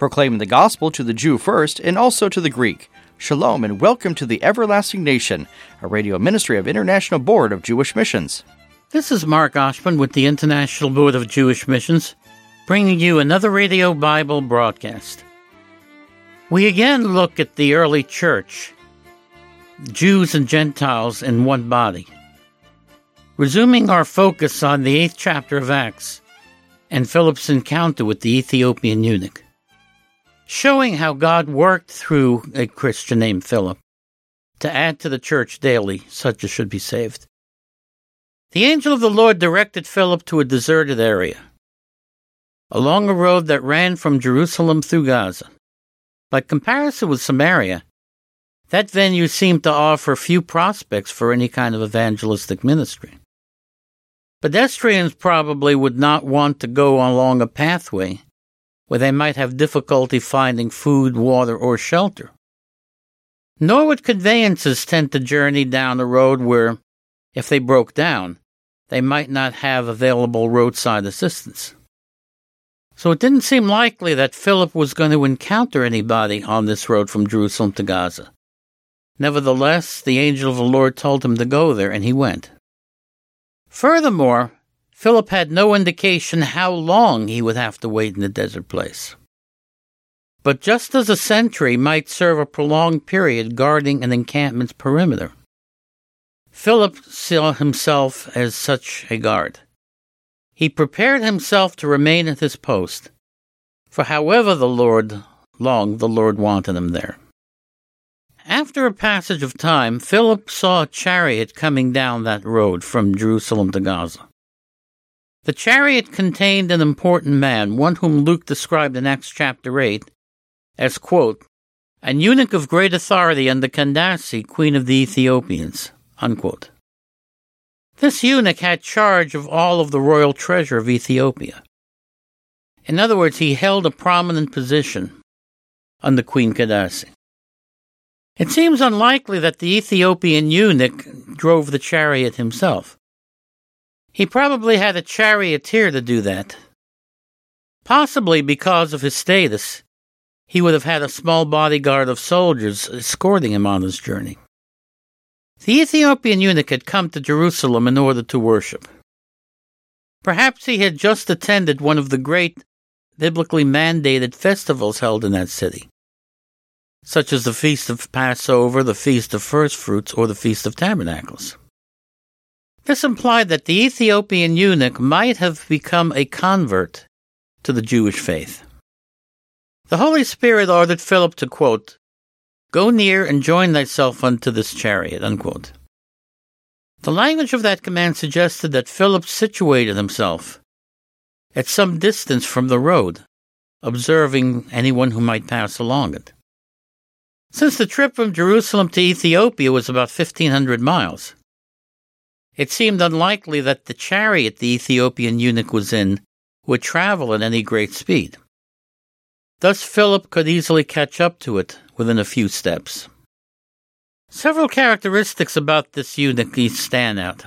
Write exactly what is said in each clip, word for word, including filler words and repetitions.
proclaiming the gospel to the Jew first and also to the Greek. Shalom and welcome to the Everlasting Nation, a radio ministry of International Board of Jewish Missions. This is Mark Oshman with the International Board of Jewish Missions, bringing you another radio Bible broadcast. We again look at the early church, Jews and Gentiles in one body. Resuming our focus on the eighth chapter of Acts and Philip's encounter with the Ethiopian eunuch, showing how God worked through a Christian named Philip to add to the church daily such as should be saved. The angel of the Lord directed Philip to a deserted area, along a road that ran from Jerusalem through Gaza. By comparison with Samaria, that venue seemed to offer few prospects for any kind of evangelistic ministry. Pedestrians probably would not want to go along a pathway where they might have difficulty finding food, water, or shelter. Nor would conveyances tend to journey down a road where, if they broke down, they might not have available roadside assistance. So it didn't seem likely that Philip was going to encounter anybody on this road from Jerusalem to Gaza. Nevertheless, the angel of the Lord told him to go there, and he went. Furthermore, Philip had no indication how long he would have to wait in the desert place. But just as a sentry might serve a prolonged period guarding an encampment's perimeter, Philip saw himself as such a guard. He prepared himself to remain at his post, for however the Lord long the Lord wanted him there. After a passage of time, Philip saw a chariot coming down that road from Jerusalem to Gaza. The chariot contained an important man, one whom Luke described in Acts chapter eight as, quote, an eunuch of great authority under Candace, queen of the Ethiopians, unquote. This eunuch had charge of all of the royal treasure of Ethiopia. In other words, he held a prominent position under Queen Candace. It seems unlikely that the Ethiopian eunuch drove the chariot himself. He probably had a charioteer to do that. Possibly because of his status, he would have had a small bodyguard of soldiers escorting him on his journey. The Ethiopian eunuch had come to Jerusalem in order to worship. Perhaps he had just attended one of the great biblically mandated festivals held in that city, such as the Feast of Passover, the Feast of First Fruits, or the Feast of Tabernacles. This implied that the Ethiopian eunuch might have become a convert to the Jewish faith. The Holy Spirit ordered Philip to, quote, go near and join thyself unto this chariot, unquote. The language of that command suggested that Philip situated himself at some distance from the road, observing anyone who might pass along it. Since the trip from Jerusalem to Ethiopia was about fifteen hundred miles, it seemed unlikely that the chariot the Ethiopian eunuch was in would travel at any great speed. Thus Philip could easily catch up to it within a few steps. Several characteristics about this eunuch stand out.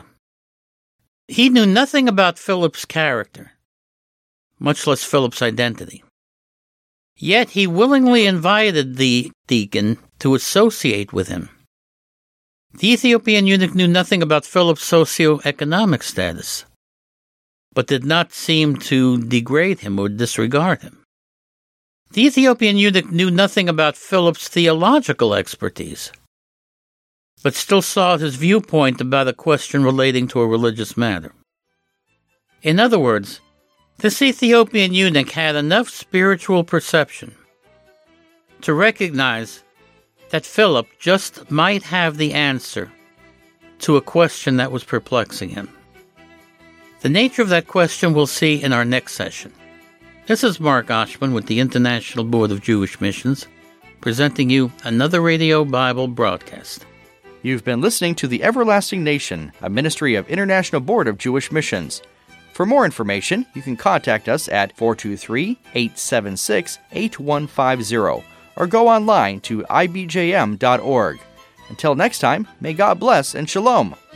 He knew nothing about Philip's character, much less Philip's identity. Yet he willingly invited the deacon to associate with him. The Ethiopian eunuch knew nothing about Philip's socio-economic status, but did not seem to degrade him or disregard him. The Ethiopian eunuch knew nothing about Philip's theological expertise, but still sought his viewpoint about a question relating to a religious matter. In other words, this Ethiopian eunuch had enough spiritual perception to recognize that Philip just might have the answer to a question that was perplexing him. The nature of that question we'll see in our next session. This is Mark Oshman with the International Board of Jewish Missions, presenting you another Radio Bible broadcast. You've been listening to The Everlasting Nation, a ministry of International Board of Jewish Missions. For more information, you can contact us at four two three, eight seven six, eight one five zero or go online to I B J M dot org. Until next time, may God bless and shalom.